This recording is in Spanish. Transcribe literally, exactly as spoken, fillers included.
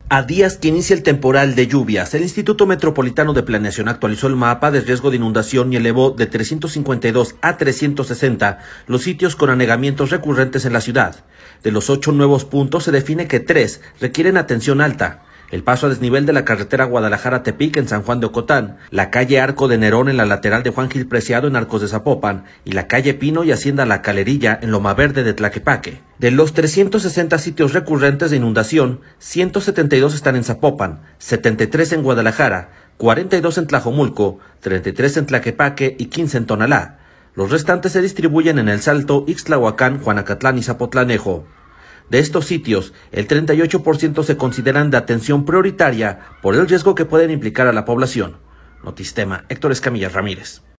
A días que inicia el temporal de lluvias, el Instituto Metropolitano de Planeación actualizó el mapa de riesgo de inundación y elevó de trescientos cincuenta y dos a trescientos sesenta los sitios con anegamientos recurrentes en la ciudad. De los ocho nuevos puntos se define que tres requieren atención alta: el paso a desnivel de la carretera Guadalajara-Tepic en San Juan de Ocotán, la calle Arco de Nerón en la lateral de Juan Gil Preciado en Arcos de Zapopan y la calle Pino y Hacienda La Calerilla en Loma Verde de Tlaquepaque. De los trescientos sesenta sitios recurrentes de inundación, ciento setenta y dos están en Zapopan, setenta y tres en Guadalajara, cuarenta y dos en Tlajomulco, treinta y tres en Tlaquepaque y quince en Tonalá. Los restantes se distribuyen en El Salto, Ixtlahuacán, Juanacatlán y Zapotlanejo. De estos sitios, el treinta y ocho por ciento se consideran de atención prioritaria por el riesgo que pueden implicar a la población. Notistema, Héctor Escamilla Ramírez.